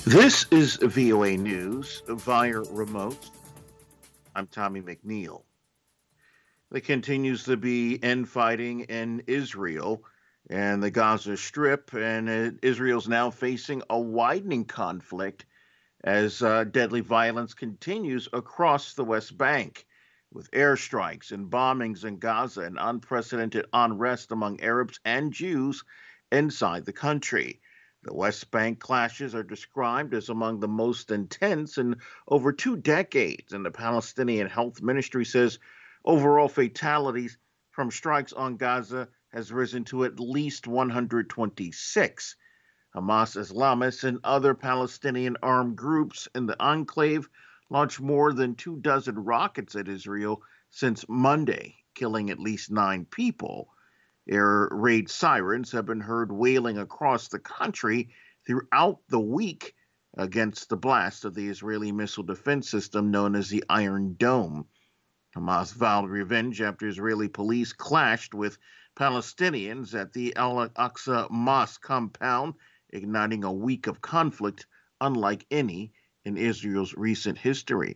This is VOA News via remote. I'm Tommy McNeil. There continues to be infighting in Israel and the Gaza Strip, and Israel's now facing a widening conflict as deadly violence continues across the West Bank, with airstrikes and bombings in Gaza and unprecedented unrest among Arabs and Jews inside the country. The West Bank clashes are described as among the most intense in over 2 decades, and the Palestinian Health Ministry says overall fatalities from strikes on Gaza has risen to at least 126. Hamas Islamists and other Palestinian armed groups in the enclave launched more than 2 dozen rockets at Israel since Monday, killing at least 9 people. Air raid sirens have been heard wailing across the country throughout the week against the blast of the Israeli missile defense system known as the Iron Dome. Hamas vowed revenge after Israeli police clashed with Palestinians at the Al Aqsa Mosque compound, igniting a week of conflict unlike any in Israel's recent history.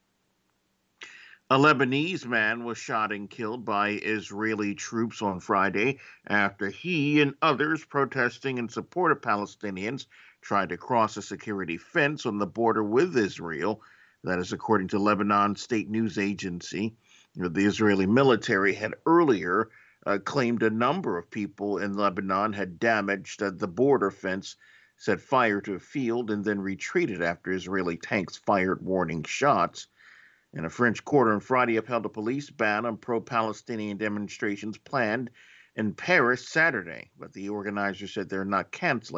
A Lebanese man was shot and killed by Israeli troops on Friday after he and others protesting in support of Palestinians tried to cross a security fence on the border with Israel. That is according to Lebanon state news agency. The Israeli military had earlier claimed a number of people in Lebanon had damaged the border fence, set fire to a field, and then retreated after Israeli tanks fired warning shots. And a French court on Friday upheld a police ban on pro-Palestinian demonstrations planned in Paris Saturday, but the organizers said they're not canceling